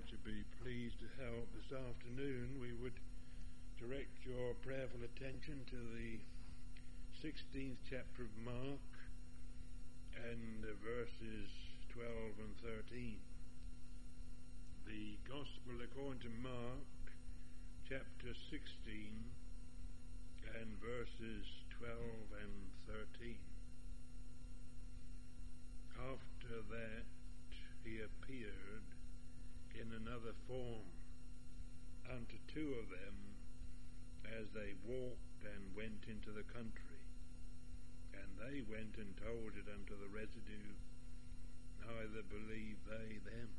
to be pleased to help this afternoon, we would direct your prayerful attention to the 16th chapter of Mark and verses 12 and 13. The Gospel according to Mark, chapter 16 and verses 12 and 13. After that he appeared in another form unto two of them as they walked and went into the country. And they went and told it unto the residue, neither believed they them.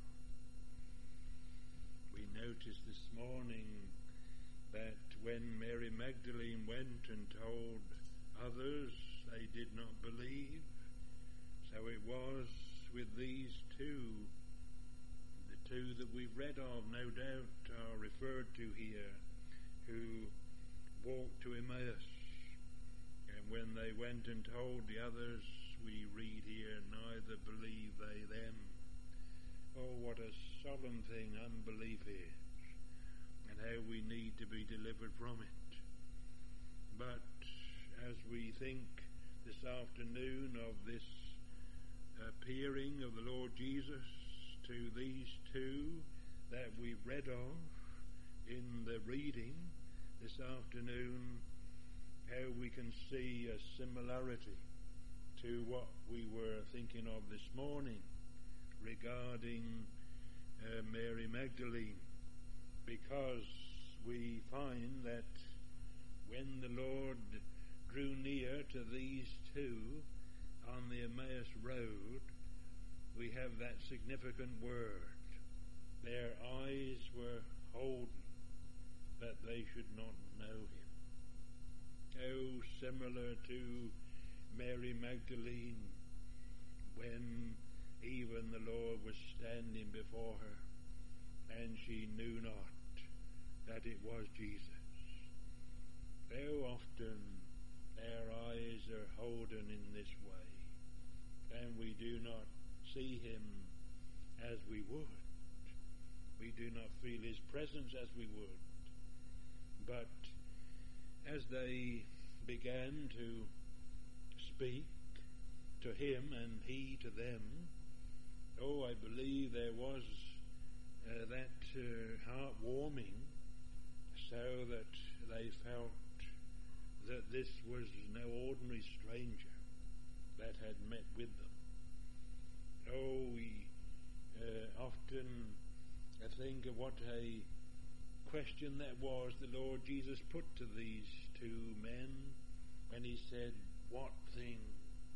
We noticed this morning that when Mary Magdalene went and told others, they did not believe. So it was with these two, the two that we've read of, no doubt are referred to here, who walked to Emmaus. And when they went and told the others, we read here, neither believe they them. Oh, what a solemn thing unbelief is, and how we need to be delivered from it. But as we think this afternoon of this appearing of the Lord Jesus to these two that we read of in the reading this afternoon, how we can see a similarity to what we were thinking of this morning regarding Mary Magdalene, because we find that when the Lord drew near to these two on the Emmaus road, we have that significant word. Their eyes were holden that they should not know him. Oh, similar to Mary Magdalene when even the Lord was standing before her and she knew not that it was Jesus. How often our eyes are holden in this way, and we do not see him as we would. We do not feel his presence as we would. But as they began to speak to him and he to them, oh, I believe there was that heartwarming, so that they felt that this was no ordinary stranger that had met with them. Oh, we often think of what a question that was the Lord Jesus put to these two men when he said, what things?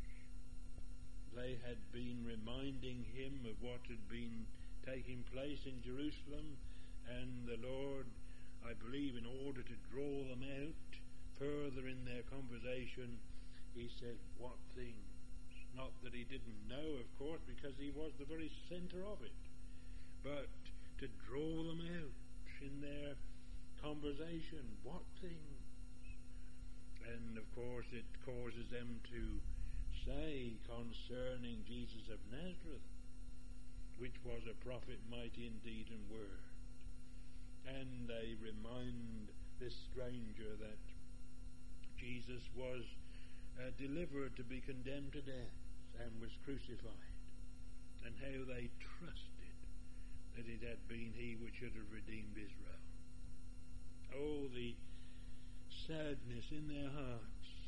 They had been reminding him of what had been taking place in Jerusalem, and the Lord, I believe, in order to draw them out further in their conversation, he said, what things? Not that he didn't know, of course, because he was the very center of it, but to draw them out in their conversation. What things? And of course it causes them to say concerning Jesus of Nazareth, which was a prophet mighty in deed and word. And they remind this stranger that Jesus was delivered to be condemned to death and was crucified, and how they trusted that it had been he which should have redeemed Israel. Oh, the sadness in their hearts,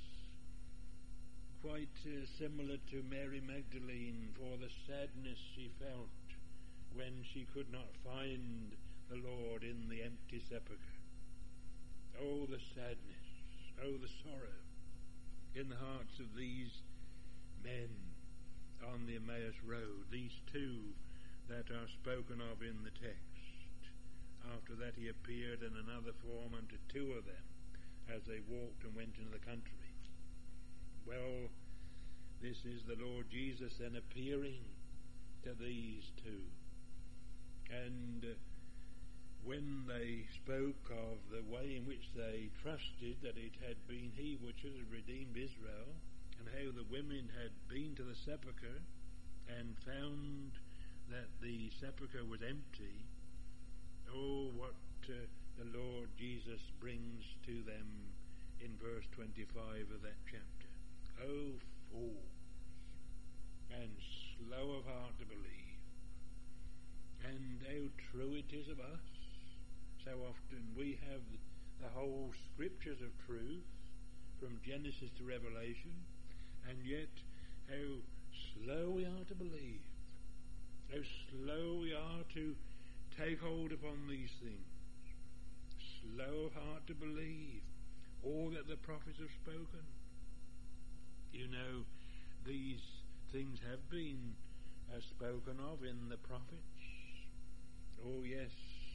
quite similar to Mary Magdalene, for the sadness she felt when she could not find the Lord in the empty sepulchre. Oh, the sadness, oh, the sorrow in the hearts of these men on the Emmaus road, these two that are spoken of in the text. After that he appeared in another form unto two of them as they walked and went into the country. Well, this is the Lord Jesus then appearing to these two. And when they spoke of the way in which they trusted that it had been he which had redeemed Israel, and how the women had been to the sepulchre and found that the sepulchre was empty, Oh, what the Lord Jesus brings to them in verse 25 of that chapter. Oh, fools, and slow of heart to believe. And how true it is of us. So often we have the whole scriptures of truth from Genesis to Revelation, and yet how slow we are to believe, how slow we are to take hold upon these things, slow of heart to believe all that the prophets have spoken. You know, these things have been spoken of in the prophets. Oh yes,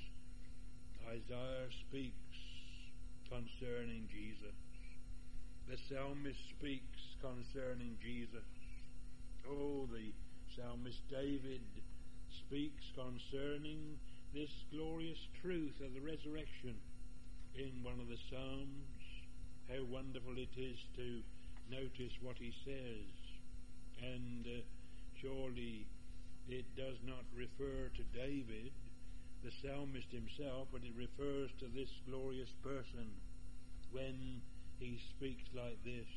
Isaiah speaks concerning Jesus. The psalmist speaks concerning Jesus. Oh, the psalmist David speaks concerning this glorious truth of the resurrection in one of the Psalms. How wonderful it is to notice what he says. And surely it does not refer to David, the psalmist himself, but it refers to this glorious person when he speaks like this: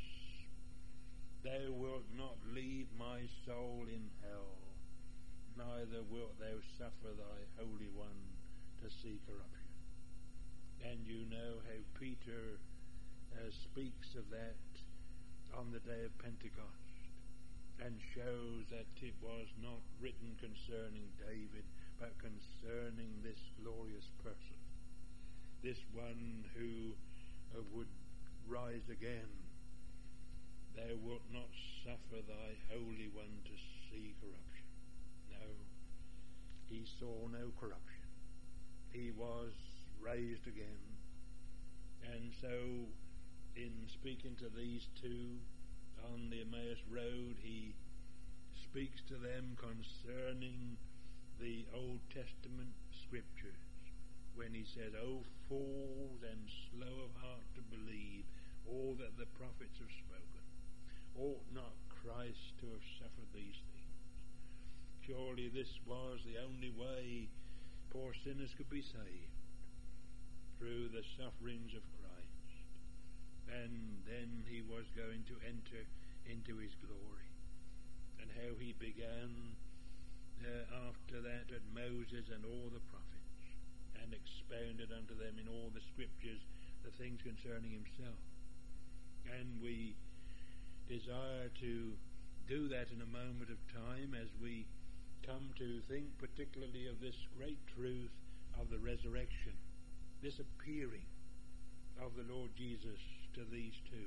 Thou wilt not leave my soul in hell, neither wilt thou suffer thy Holy One to see corruption. And you know how Peter speaks of that on the day of Pentecost, and shows that it was not written concerning David, but concerning this glorious person, this one who would rise again. Thou wilt not suffer thy Holy One to see corruption. No, he saw no corruption. He was raised again. And so, in speaking to these two on the Emmaus Road, he speaks to them concerning the Old Testament scriptures, when he said, O fools and slow of heart to believe all that the prophets have spoken. Ought not Christ to have suffered these things? Surely this was the only way poor sinners could be saved, through the sufferings of Christ. And then he was going to enter into his glory. And how he began after that at Moses and all the prophets, and expounded unto them in all the scriptures the things concerning himself. And we desire to do that in a moment of time as we come to think particularly of this great truth of the resurrection, this appearing of the Lord Jesus to these two.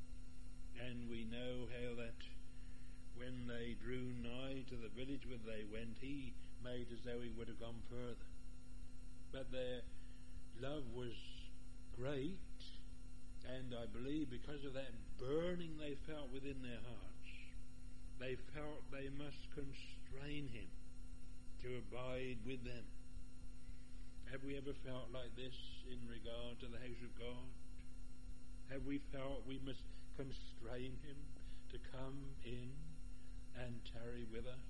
And we know how that when they drew nigh to the village where they went, he made as though he would have gone further. But their love was great, and I believe because of that burning they felt within their hearts, they felt they must constrain him to abide with them. Have we ever felt like this in regard to the house of God? Have we felt we must constrain him to come in and tarry with us?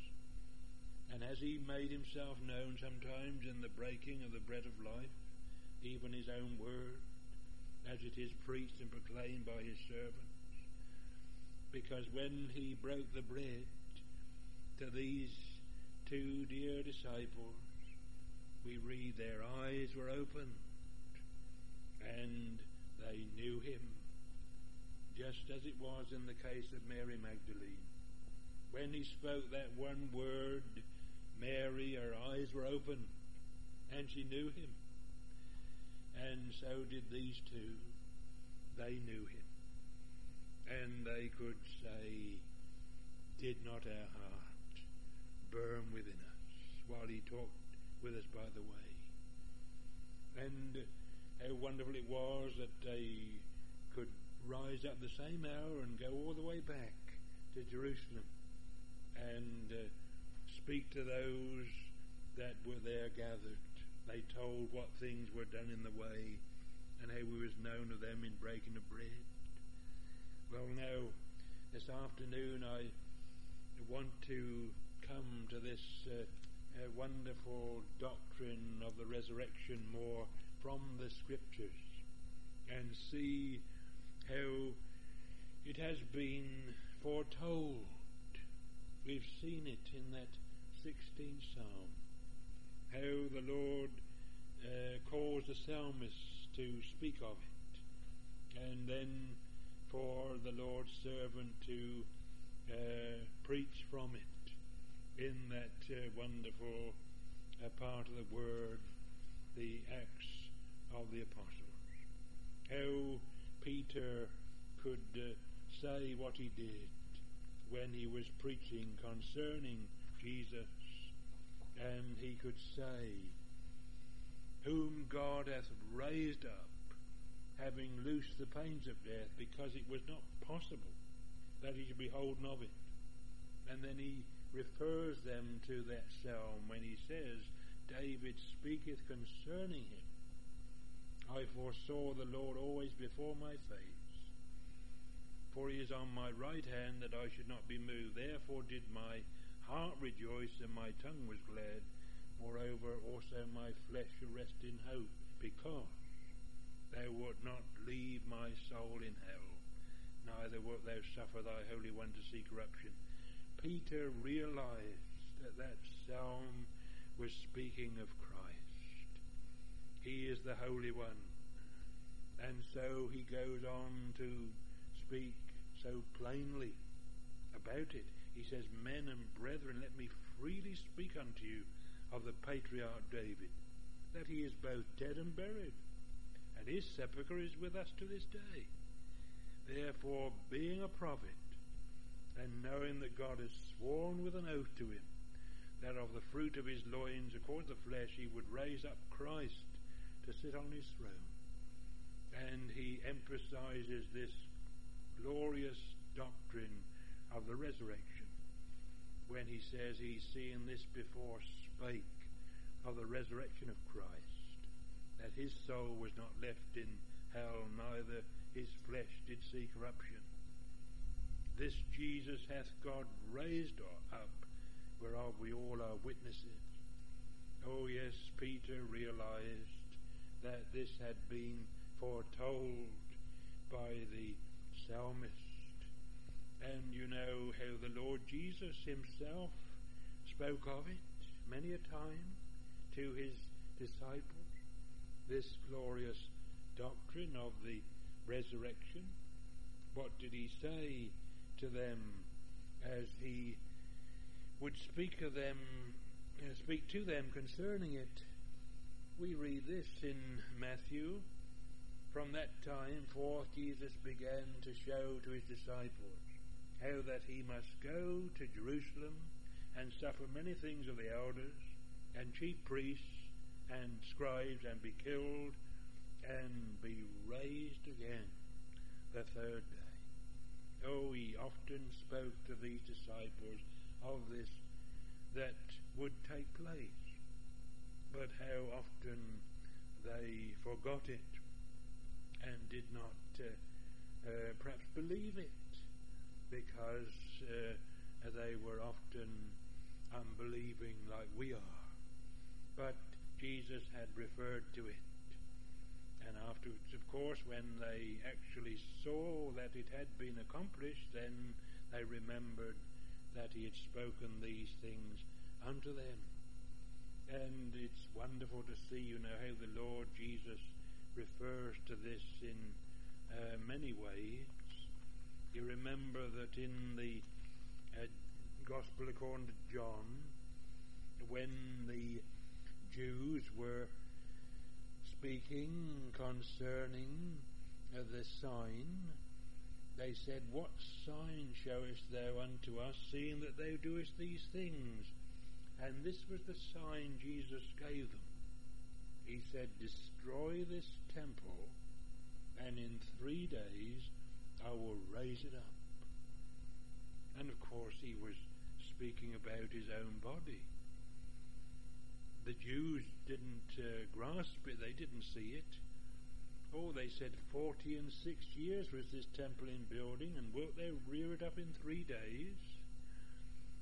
And has he made himself known sometimes in the breaking of the bread of life, even his own word, as it is preached and proclaimed by his servants? Because when he broke the bread to these two dear disciples, we read their eyes were opened and they knew him, just as it was in the case of Mary Magdalene. When he spoke that one word, Mary, her eyes were opened and she knew him. And so did these two. They knew him. And they could say, did not our heart burn within us while he talked with us by the way? And how wonderful it was that they could rise up the same hour and go all the way back to Jerusalem and speak to those that were there gathered. They told what things were done in the way and how we was known of them in breaking of bread. Well, now, this afternoon I want to come to this wonderful doctrine of the resurrection more from the Scriptures and see how it has been foretold. We've seen it in that 16th Psalm, how the Lord caused the psalmist to speak of it, and then for the Lord's servant to preach from it in that wonderful part of the Word, the Acts of the Apostles. How Peter could say what he did when he was preaching concerning Jesus, and he could say, whom God hath raised up, having loosed the pains of death, because it was not possible that he should be holden of it. And then he refers them to that psalm when he says, David speaketh concerning him, I foresaw the Lord always before my face, for he is on my right hand, that I should not be moved. Therefore did my heart rejoice, and my tongue was glad. Moreover also my flesh shall rest in hope, because thou wilt not leave my soul in hell, neither wilt thou suffer thy Holy One to see corruption. Peter realized that that psalm was speaking of Christ. He is the Holy One. And so he goes on to speak so plainly about it. He says, men and brethren, let me freely speak unto you of the patriarch David, that he is both dead and buried, and his sepulchre is with us to this day. Therefore, being a prophet, and knowing that God has sworn with an oath to him, that of the fruit of his loins, according to the flesh, he would raise up Christ to sit on his throne. And he emphasizes this glorious doctrine of the resurrection when he says he's seen this before, spake of the resurrection of Christ, that his soul was not left in hell, neither his flesh did see corruption. This Jesus hath God raised up, whereof we all are witnesses. Oh yes, Peter realized that this had been foretold by the psalmist. And you know how the Lord Jesus himself spoke of it many a time to his disciples, this glorious doctrine of the resurrection. What did he say to them as he would speak to them concerning it? We read this in Matthew. From that time forth Jesus began to show to his disciples how that he must go to Jerusalem and suffer many things of the elders and chief priests and scribes, and be killed and be raised again the third day. Oh, he often spoke to these disciples of this that would take place, but how often they forgot it and did not perhaps believe it, because they were often unbelieving like we are. But Jesus had referred to it. And afterwards, of course, when they actually saw that it had been accomplished, then they remembered that he had spoken these things unto them. And it's wonderful to see, how the Lord Jesus refers to this in many ways. You remember that in the Gospel according to John, when the Jews were speaking concerning the sign, they said, what sign showest thou unto us, seeing that thou doest these things? And this was the sign Jesus gave them. He said, destroy this temple, and in 3 days I will raise it up. And of course he was speaking about his own body. The Jews didn't grasp it, they didn't see it. Oh, they said 46 years was this temple in building, and wilt thou rear it up in 3 days?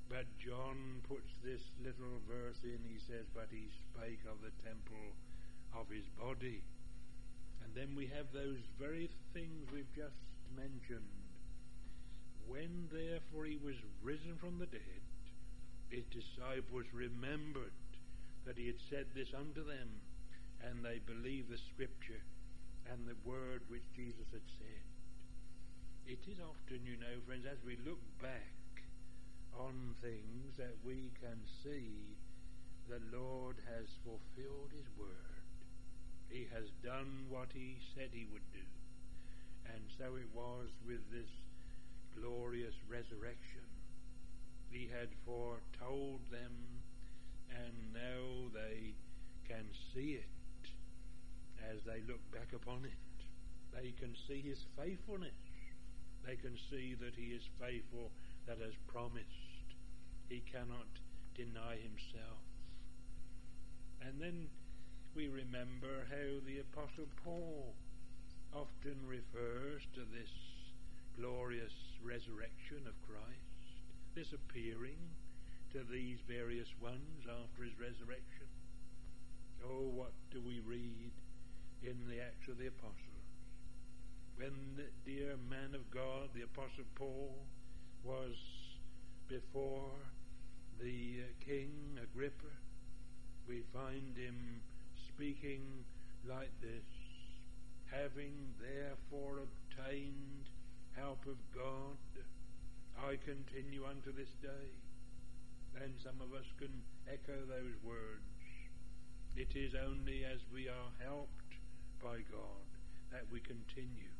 But John puts this little verse in. He says, but he spake of the temple of his body. And then we have those very things we've just mentioned. When therefore he was risen from the dead, his disciples remembered that he had said this unto them, and they believed the scripture and the word which Jesus had said. It is often, friends, as we look back on things, that we can see the Lord has fulfilled his word. He has done what he said he would do. And so it was with this glorious resurrection. He had foretold them, and now they can see it as they look back upon it. They can see his faithfulness. They can see that he is faithful, that has promised. He cannot deny himself. And then we remember how the Apostle Paul often refers to this glorious resurrection of Christ, this appearing to these various ones after his resurrection. Oh, what do we read in the Acts of the Apostles? When the dear man of God, the Apostle Paul, was before the King Agrippa, we find him speaking like this: having therefore obtained help of God, I continue unto this day. And some of us can echo those words. It is only as we are helped by God that we continue.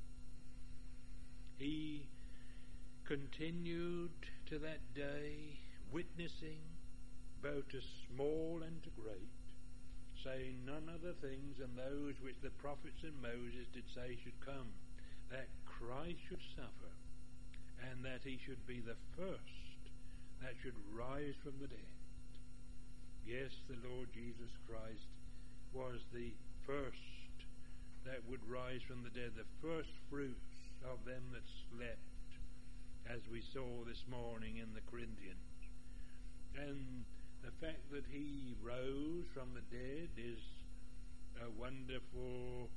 He continued to that day, witnessing both to small and to great, saying none other things than those which the prophets and Moses did say should come, that Christ should suffer, and that he should be the first that should rise from the dead. Yes, the Lord Jesus Christ was the first that would rise from the dead, the first fruits of them that slept, as we saw this morning in the Corinthians. And the fact that he rose from the dead is a wonderful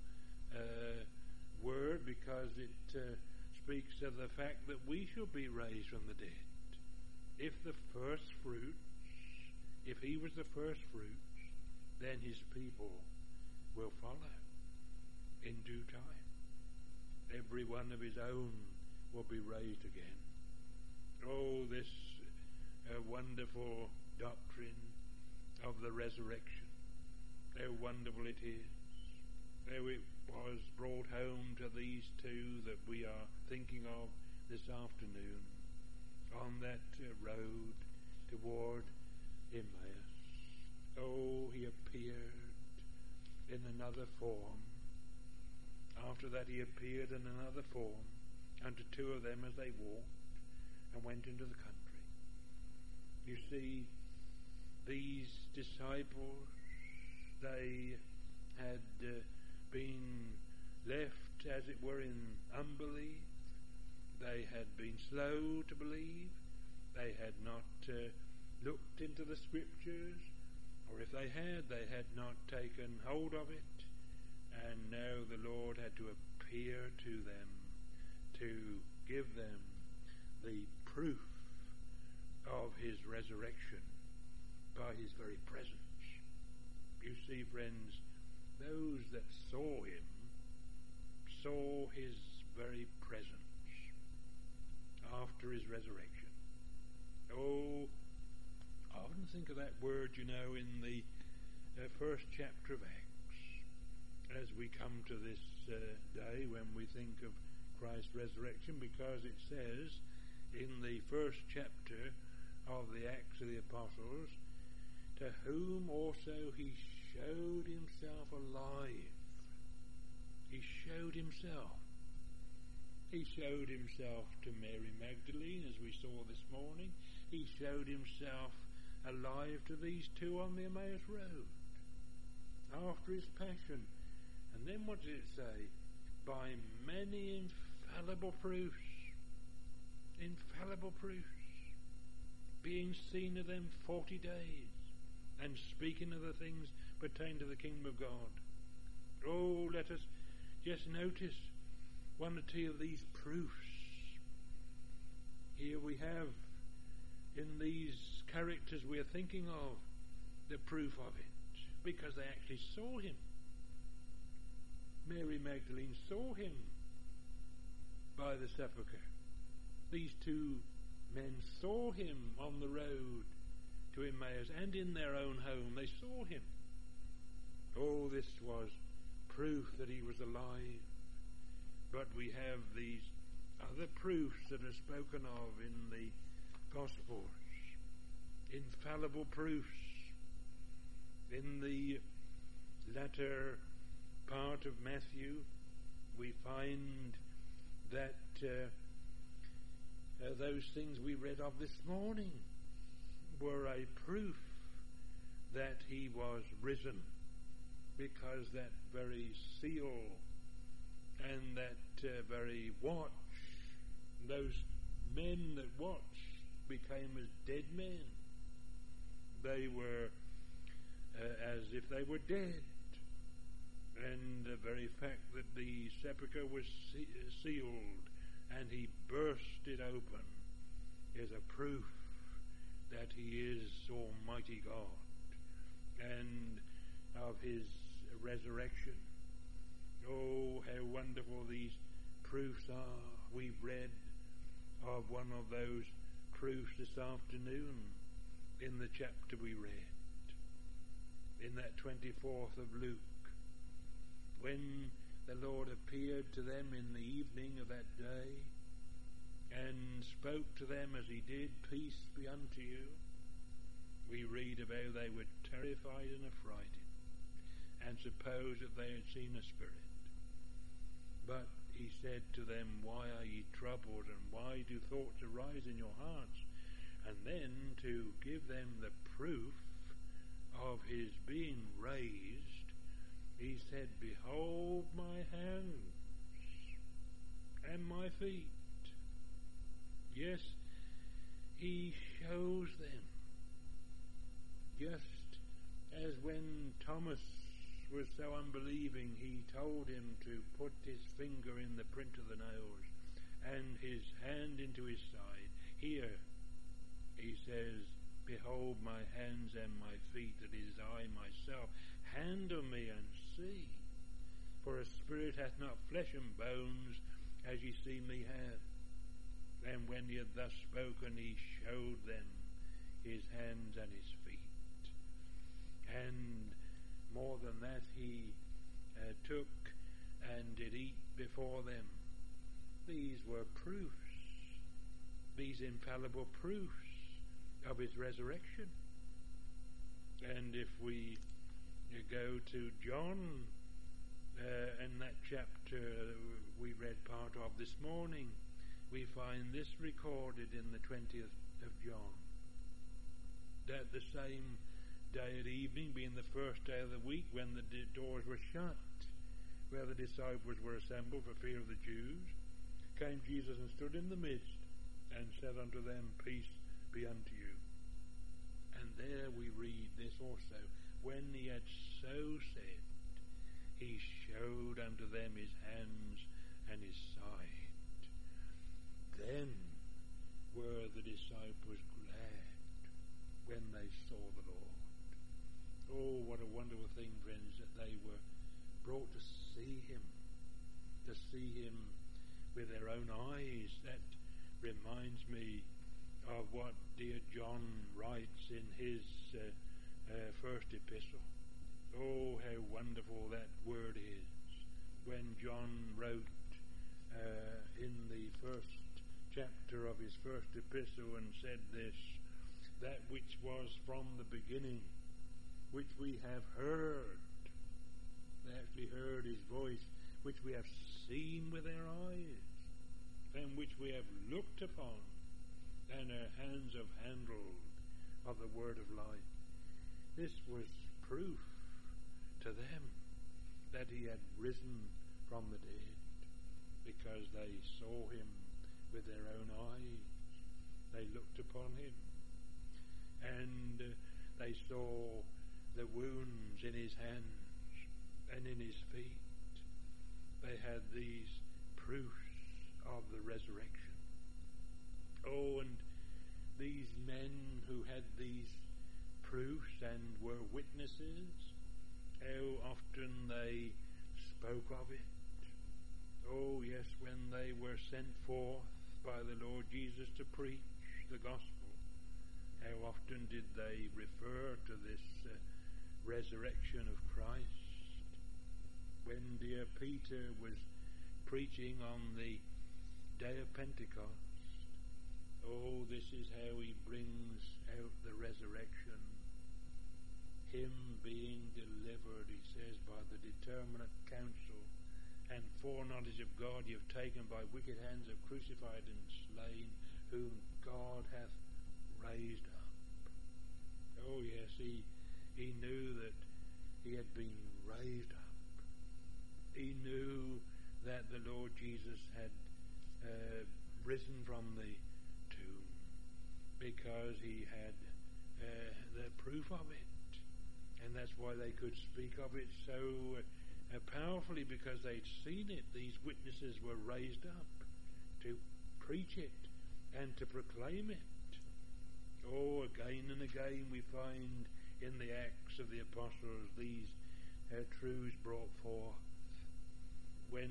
word, because it speaks of the fact that we shall be raised from the dead. If the first fruits, if he was the first fruits, then his people will follow in due time. Every one of his own will be raised again. Oh, this wonderful doctrine of the resurrection. How wonderful it is. How it was brought home to these two that we are thinking of this afternoon on that road toward Emmaus. Oh, he appeared in another form. After that he appeared in another form unto two of them as they walked and went into the country. You see, these disciples, they had been left, as it were, in unbelief. They had been slow to believe. They had not looked into the scriptures, or if they had not taken hold of it. And now the Lord had to appear to them to give them the proof of his resurrection by his very presence. You see, friends, those that saw him saw his very presence after his resurrection. Oh, I often think of that word, in the first chapter of Acts, as we come to this day when we think of Christ's resurrection, because it says in the first chapter of the Acts of the Apostles, to whom also he showed himself alive. He showed himself. He showed himself to Mary Magdalene, as we saw this morning. He showed himself alive to these two on the Emmaus Road after his passion. And then what did it say? By many infallible proofs. Infallible proofs. being seen of them 40 days, and speaking of the things pertaining to the kingdom of God. Oh, let us just notice one or two of these proofs. Here we have, in these characters we are thinking of, the proof of it, because they actually saw him. Mary Magdalene saw him by the sepulchre. These two men saw him on the road to Emmaus, and in their own home they saw him. Oh, this was proof that he was alive. But we have these other proofs that are spoken of in the Gospels, infallible proofs. In the latter part of Matthew, we find that those things we read of this morning were a proof that he was risen, because that very seal and that very watch, those men that watched became as dead men. They were as if they were dead. And the very fact that the sepulchre was sealed and he burst it open is a proof that he is Almighty God and of his resurrection. Oh, how wonderful these proofs are. We've read of one of those proofs this afternoon in the chapter we read, in that 24th of Luke, when the Lord appeared to them in the evening of that day and spoke to them as he did, "Peace be unto you." We read of how they were terrified and affrighted and supposed that they had seen a spirit. But he said to them, "Why are ye troubled, and why do thoughts arise in your hearts?" And then to give them the proof of his being raised, he said, "Behold my hands and my feet." Yes, he shows them. Just as when Thomas was so unbelieving, he told him to put his finger in the print of the nails and his hand into his side. Here he says, "Behold my hands and my feet, that it is I myself. Handle me and see. For a spirit hath not flesh and bones, as ye see me have." And when he had thus spoken, he showed them his hands and his feet. And more than that, he took and did eat before them. These were proofs, these infallible proofs of his resurrection. And if we go to John, in that chapter we read part of this morning, we find this recorded in the 20th of John, that the same day at evening, being the first day of the week, when the doors were shut, where the disciples were assembled for fear of the Jews, came Jesus and stood in the midst, and said unto them, "Peace be unto you." And there we read this also, when he had so said, he showed unto them his hands and his side. Then were the disciples glad when they saw the Lord. Oh, what a wonderful thing, friends, that they were brought to see him with their own eyes. That reminds me of what dear John writes in his first epistle. Oh, how wonderful that word is. When John wrote in the first chapter of his first epistle and said this, "That which was from the beginning, which we have heard," they actually heard his voice, "which we have seen with our eyes, and which we have looked upon, and our hands have handled of the word of life." This was proof to them that he had risen from the dead, because they saw him with their own eyes. They looked upon him. and they saw the wounds in his hands and in his feet. They had these proofs of the resurrection. Oh, and these men who had these proofs and were witnesses, how often they spoke of it. Oh, yes, when they were sent forth by the Lord Jesus to preach the gospel, how often did they refer to this resurrection of Christ? When dear Peter was preaching on the day of Pentecost, oh, this is how he brings out the resurrection. Him being delivered, he says, by the determinate counsel and foreknowledge of God, you've taken by wicked hands, have crucified and slain, whom God hath raised up. Oh yes, he knew that he had been raised up. He knew that the Lord Jesus had risen from the tomb, because he had the proof of it. And that's why they could speak of it so powerfully, because they'd seen it. These witnesses were raised up to preach it and to proclaim it. Oh, again and again we find in the Acts of the Apostles these truths brought forth. When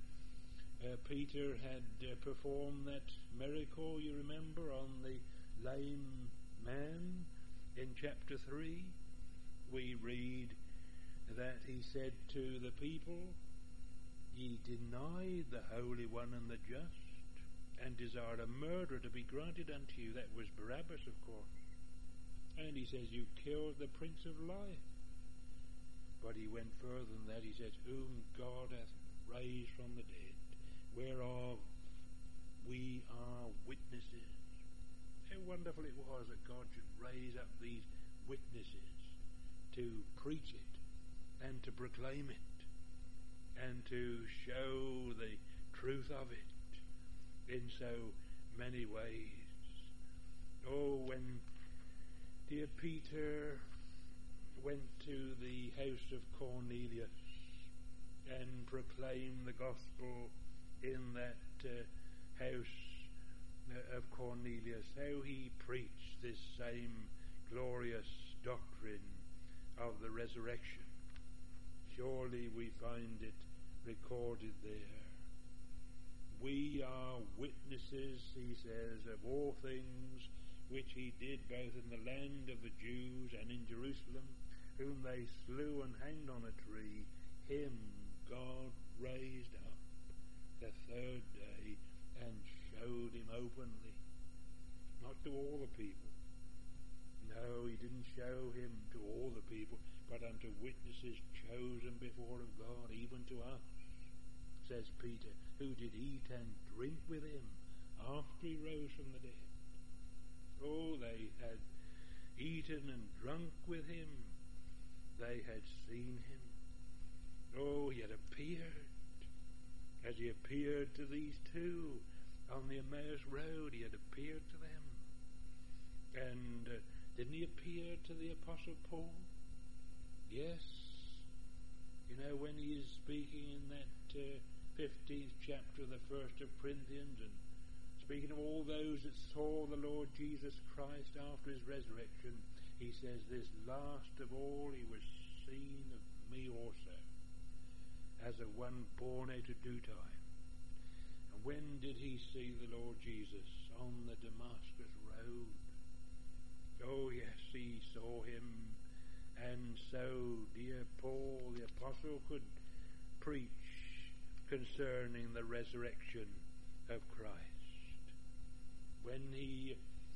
Peter had performed that miracle, you remember, on the lame man in chapter 3, we read that he said to the people, ye denied the Holy One and the just, and desired a murderer to be granted unto you. That was Barabbas, of course. And he says, you killed the Prince of Life. But he went further than that. He says, whom God hath raised from the dead, whereof we are witnesses. How wonderful it was that God should raise up these witnesses to preach it and to proclaim it and to show the truth of it in so many ways. Oh, when dear Peter went to the house of Cornelius and proclaimed the gospel in that house of Cornelius, how he preached this same glorious doctrine of the resurrection. Surely we find it recorded there. We are witnesses, he says, of all things which he did both in the land of the Jews and in Jerusalem, whom they slew and hanged on a tree. Him God raised up the third day and showed him openly. Not to all the people. No, he didn't show him to all the people, but unto witnesses chosen before of God, even to us, says Peter, who did eat and drink with him after he rose from the dead. Oh, they had eaten and drunk with him. They had seen him. Oh, he had appeared. As he appeared to these two on the Emmaus Road, he had appeared to them. And didn't he appear to the Apostle Paul? Yes. You know, when he is speaking in that 15th chapter of the 1st of Corinthians, and speaking of all those that saw the Lord Jesus Christ after his resurrection, he says, this last of all he was seen of me also, as of one born out of due time. And when did he see the Lord Jesus? On the Damascus Road. Oh yes, he saw him. And so dear Paul the Apostle could preach concerning the resurrection of Christ. When he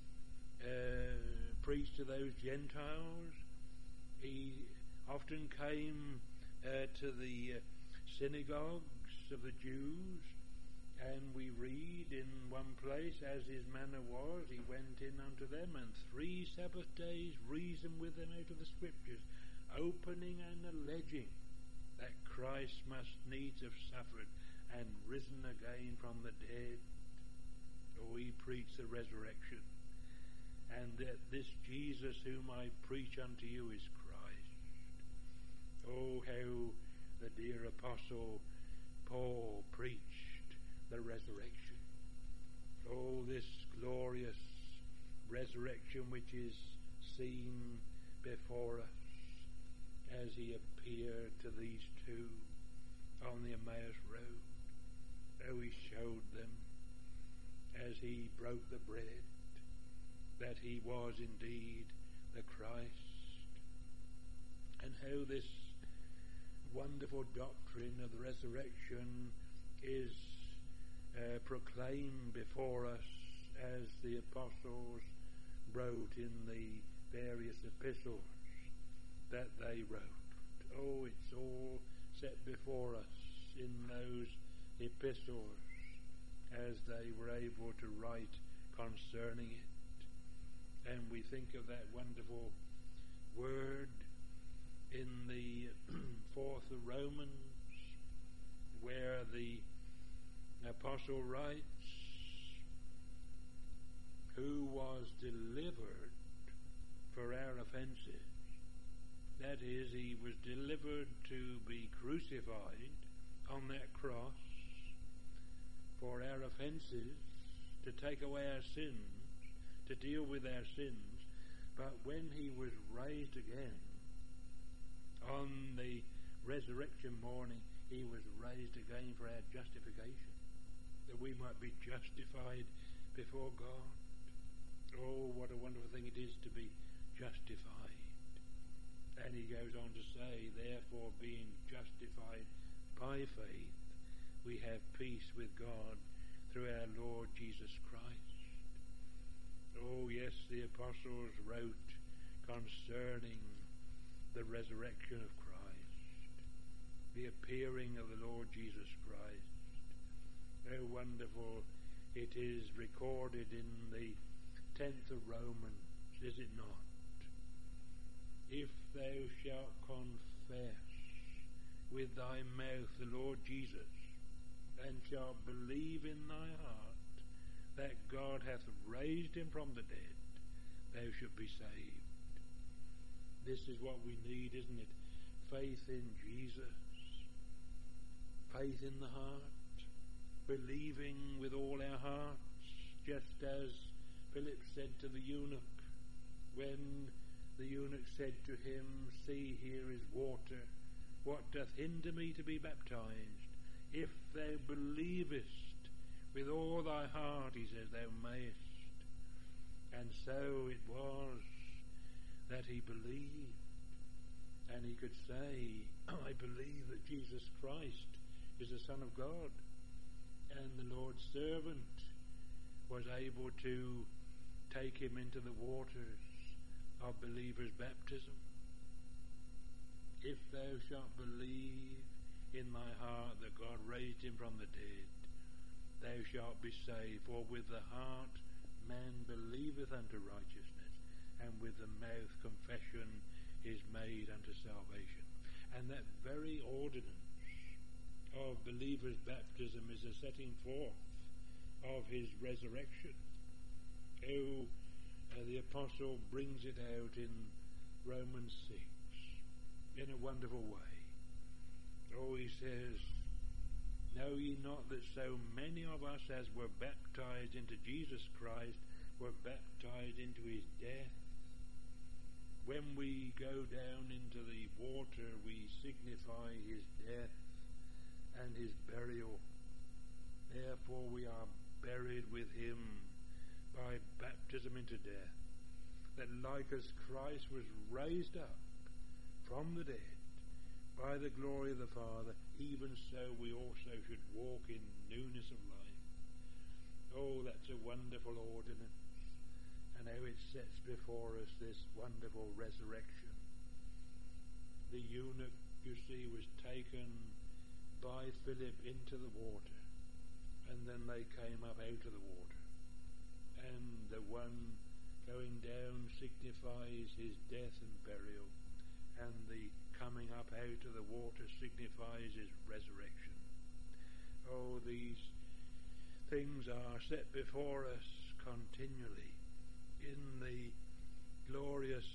preached to those Gentiles, he often came to the synagogues of the Jews, and we read in one place, as his manner was, he went in unto them, and 3 Sabbath days reasoned with them out of the Scriptures, opening and alleging that Christ must needs have suffered and risen again from the dead. Oh, he preached the resurrection. and that this Jesus whom I preach unto you is Christ. Oh, how the dear apostle Paul preached the resurrection. Oh, this glorious resurrection which is seen before us as he appeared to these two on the Emmaus Road. Oh, he showed them as he broke the bread that he was indeed the Christ, and how this wonderful doctrine of the resurrection is proclaimed before us as the apostles wrote in the various epistles that they wrote. Oh, it's all set before us in those epistles as they were able to write concerning it. And we think of that wonderful word in the 4th of Romans, where the apostle writes, who was delivered for our offenses. That is, he was delivered to be crucified on that cross for our offenses, to take away our sins, to deal with our sins. But when he was raised again on the resurrection morning, he was raised again for our justification, that we might be justified before God. Oh, what a wonderful thing it is to be justified. And he goes on to say, therefore, being justified by faith, we have peace with God through our Lord Jesus Christ. Oh, yes, the apostles wrote concerning the resurrection of Christ, the appearing of the Lord Jesus Christ. How wonderful it is recorded in the 10th of Romans, is it not? If thou shalt confess with thy mouth the Lord Jesus, and shalt believe in thy heart that God hath raised him from the dead, thou shalt be saved. This is what we need, isn't it? Faith in Jesus, faith in the heart, believing with all our hearts, just as Philip said to the eunuch, when the eunuch said to him, see, here is water, what doth hinder me to be baptized? If thou believest with all thy heart, he says, thou mayest. And so it was that he believed, and he could say, I believe that Jesus Christ is the Son of God. And the Lord's servant was able to take him into the waters of believers' baptism. If thou shalt believe in thy heart that God raised him from the dead, thou shalt be saved. For with the heart man believeth unto righteousness, and with the mouth confession is made unto salvation. And that very ordinance of believers' baptism is a setting forth of his resurrection. Oh, the apostle brings it out in Romans 6 in a wonderful way. Oh, he says, know ye not that so many of us as were baptized into Jesus Christ were baptized into his death? When we go down into the water, we signify his death and his burial. Therefore we are buried with him by baptism into death, that like as Christ was raised up from the dead by the glory of the Father, even so we also should walk in newness of life. Oh, that's a wonderful ordinance, and how it sets before us this wonderful resurrection. The eunuch, you see, was taken by Philip into the water, and then they came up out of the water. And the one going down signifies his death and burial, and the coming up out of the water signifies his resurrection. Oh, these things are set before us continually in the glorious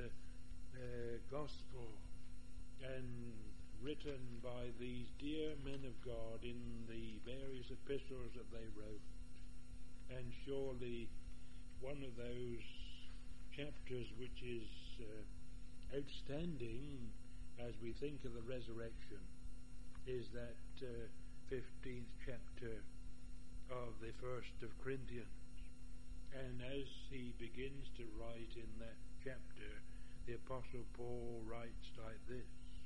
gospel and written by these dear men of God in the various epistles that they wrote. And surely one of those chapters which is outstanding as we think of the resurrection is that 15th chapter of the 1st of Corinthians. And as he begins to write in that chapter, the Apostle Paul writes like this: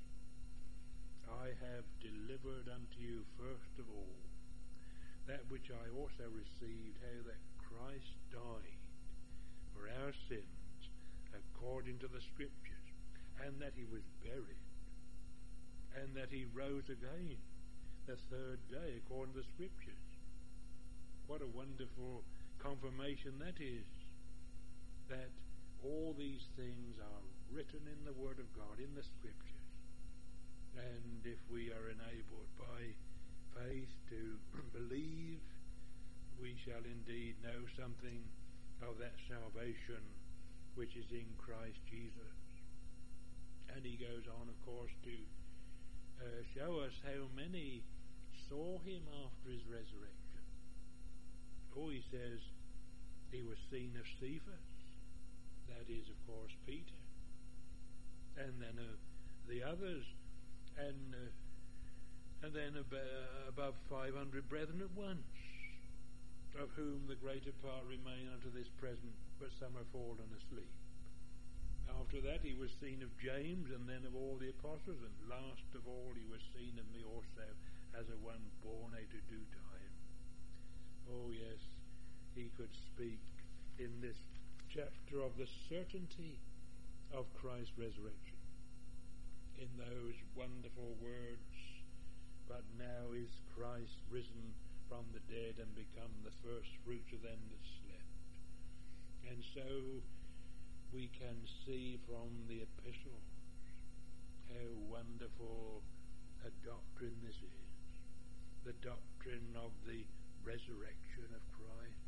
I have delivered unto you first of all that which I also received, how that Christ died for our sins according to the Scriptures, and that he was buried, and that he rose again the third day according to the Scriptures. What a wonderful confirmation that is, that all these things are written in the Word of God, in the Scriptures. And if we are enabled by faith to believe, we shall indeed know something of that salvation which is in Christ Jesus. And he goes on, of course, to show us how many saw him after his resurrection. Oh, he says he was seen of Cephas, that is, of course, Peter, and then of the others, and then above 500 brethren at once, of whom the greater part remain unto this present, but some are fallen asleep. After that he was seen of James, and then of all the apostles, and last of all he was seen of me also, as of one born out of due time. Oh yes, he could speak in this chapter of the certainty of Christ's resurrection, in those wonderful words, but now is Christ risen from the dead and become the first fruits of them that slept. And so we can see from the epistles how wonderful a doctrine this is, the doctrine of the resurrection of Christ.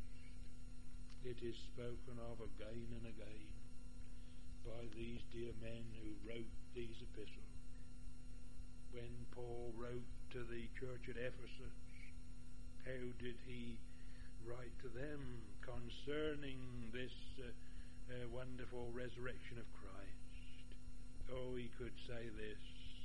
It is spoken of again and again by these dear men who wrote these epistles. When Paul wrote to the church at Ephesus, how did he write to them concerning this wonderful resurrection of Christ? Oh, he could say this: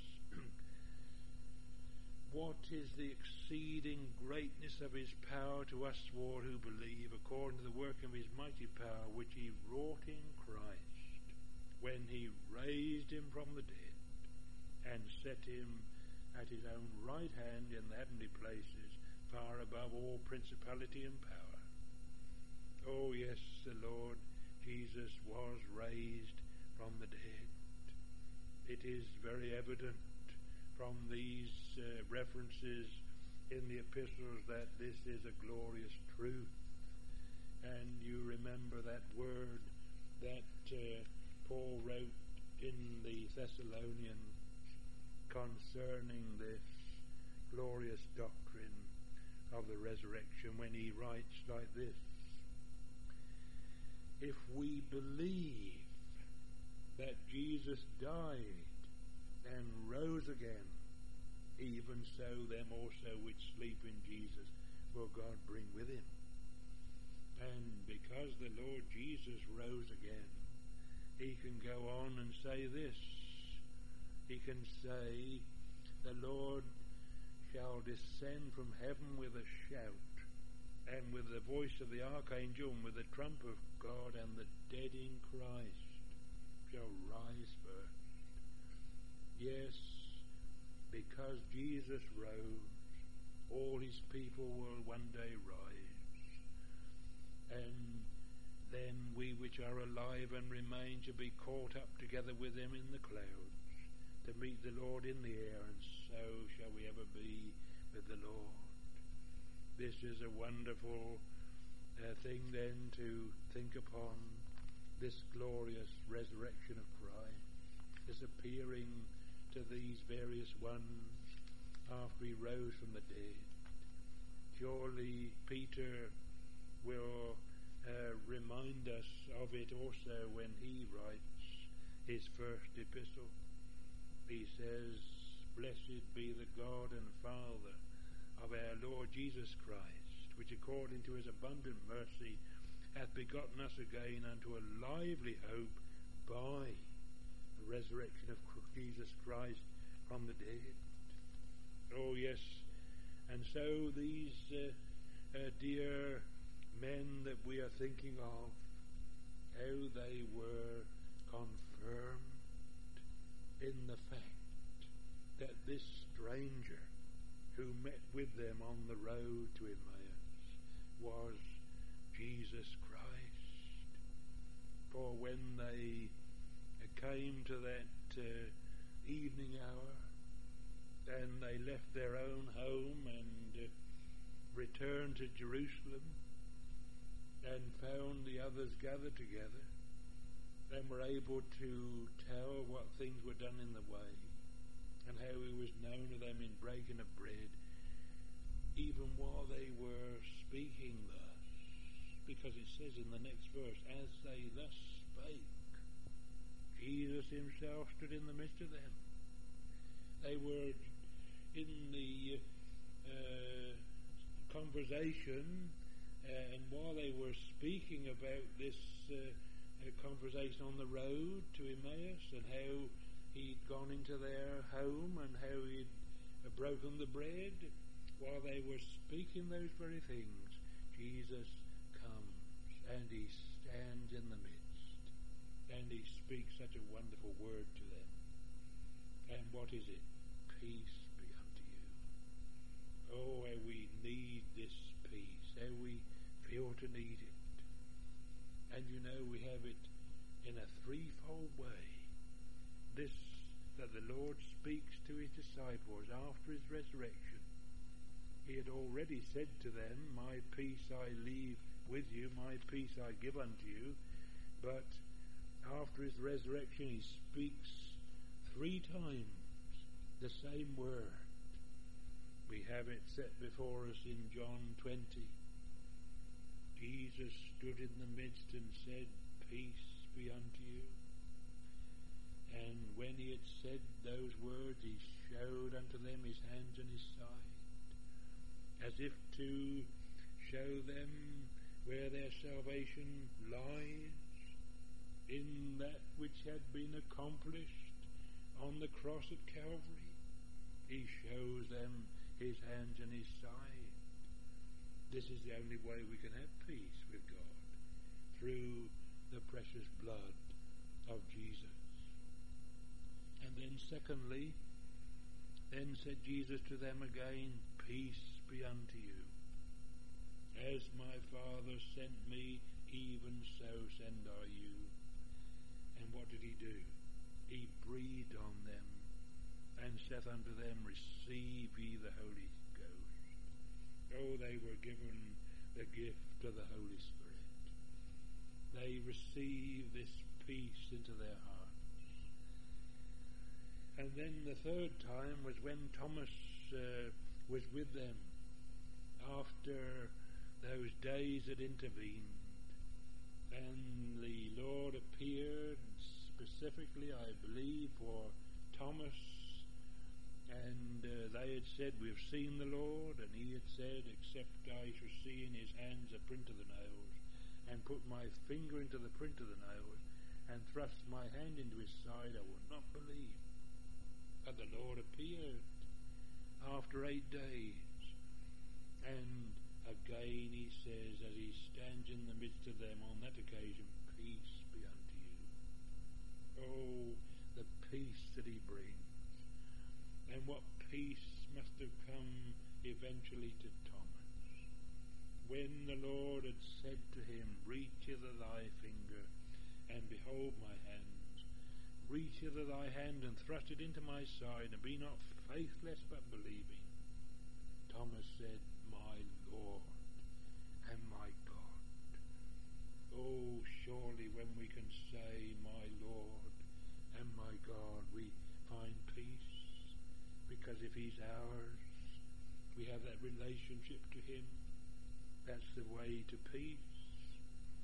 what is the exceeding greatness of his power to us all who believe, according to the work of his mighty power, which he wrought in Christ, when he raised him from the dead, and set him at his own right hand in the heavenly places, far above all principality and power. Oh yes, the Lord Jesus was raised from the dead. It is very evident from these references in the epistles that this is a glorious truth. And you remember that word that Paul wrote in the Thessalonians concerning this glorious doctrine of the resurrection, when he writes like this: if we believe that Jesus died and rose again, even so them also which sleep in Jesus will God bring with him. And because the Lord Jesus rose again, he can go on and say this. He can say, the Lord shall descend from heaven with a shout, and with the voice of the archangel, and with the trump of God, and the dead in Christ shall rise first. Yes, because Jesus rose, all his people will one day rise. And then we which are alive and remain shall be caught up together with him in the clouds, to meet the Lord in the air, and so shall we ever be with the Lord. This is a wonderful thing then to think upon, this glorious resurrection of Christ, this appearing to these various ones after he rose from the dead. Surely Peter will remind us of it also when he writes his first epistle. He says, "Blessed be the God and Father of our Lord Jesus Christ, which according to his abundant mercy hath begotten us again unto a lively hope by the resurrection of Jesus Christ from the dead." Oh yes, and so these dear men that we are thinking of, how they were confirmed in the fact that this stranger who met with them on the road to Emmaus was Jesus Christ. For when they came to that evening hour, and they left their own home and returned to Jerusalem and found the others gathered together and were able to tell what things were done in the way and how he was known to them in breaking of bread, even while they were speaking thus, because it says in the next verse, as they thus spake, Jesus himself stood in the midst of them. They were in the conversation, and while they were speaking about this conversation on the road to Emmaus and how he'd gone into their home and how he'd broken the bread, while they were speaking those very things, Jesus comes and he stands in the midst and he speaks such a wonderful word to them. And what is it? Peace be unto you. Oh, how we need this peace, how we feel to need it. And you know, we have it in a threefold way. This, that the Lord speaks to his disciples after his resurrection. He had already said to them, my peace I leave with you, my peace I give unto you. But after his resurrection he speaks 3 times the same word. We have it set before us in John 20. Jesus stood in the midst and said, peace be unto you. And when he had said those words, he showed unto them his hands and his side, as if to show them where their salvation lies, in that which had been accomplished on the cross at Calvary. He shows them his hands and his side. This is the only way we can have peace with God, through the precious blood of Jesus. And then secondly, then said Jesus to them again, peace be unto you. As my Father sent me, even so send I you. And what did he do? He breathed on them and saith unto them, receive ye the Holy Ghost. Oh, they were given the gift of the Holy Spirit. They received this peace into their hearts. And then the third time was when Thomas was with them after those days had intervened. And the Lord appeared specifically, I believe, for Thomas. And they had said, we have seen the Lord. And he had said, except I shall see in his hands the print of the nails, and put my finger into the print of the nails, and thrust my hand into his side, I will not believe. But the Lord appeared after 8 days. And again he says, as he stands in the midst of them on that occasion, peace be unto you. Oh, the peace that he brings. And what peace must have come eventually to Thomas, when the Lord had said to him, reach hither thy finger, and behold my hands. Reach hither thy hand, and thrust it into my side, and be not faithless but believing. Thomas said, my Lord and my God. Oh, surely when we can say, my Lord and my God, we find peace. Because if he's ours, we have that relationship to him. That's the way to peace.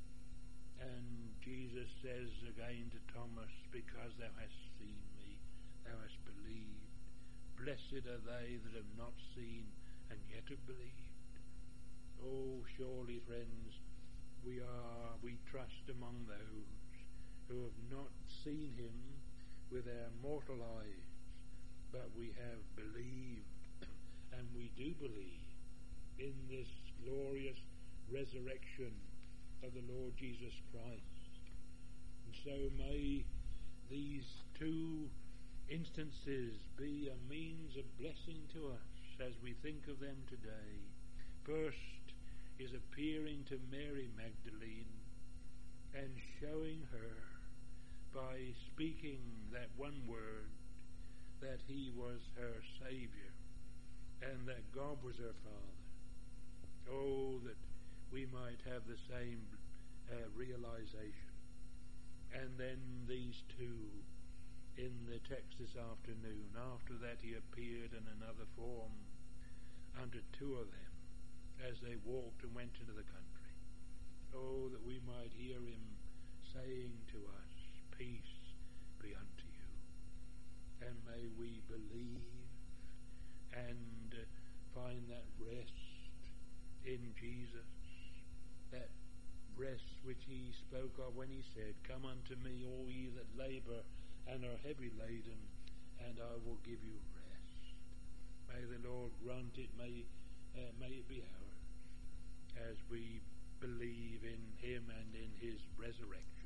And Jesus says again to Thomas, because thou hast seen me, thou hast believed. Blessed are they that have not seen and yet have believed. Oh, surely, friends, we trust among those who have not seen him with our mortal eyes, but we have believed, and we do believe in this glorious resurrection of the Lord Jesus Christ. And so may these two instances be a means of blessing to us as we think of them today. First is appearing to Mary Magdalene and showing her by speaking that one word that he was her Saviour and that God was her Father. Oh, that we might have the same realization. And then these two in the text this afternoon. After that he appeared in another form unto two of them as they walked and went into the country. Oh, that we might hear him saying to us, peace be unto you. And may we believe and find that rest in Jesus, that rest which he spoke of when he said, come unto me, all ye that labour and are heavy laden, and I will give you rest. May the Lord grant it, may it be ours, as we believe in him and in his resurrection.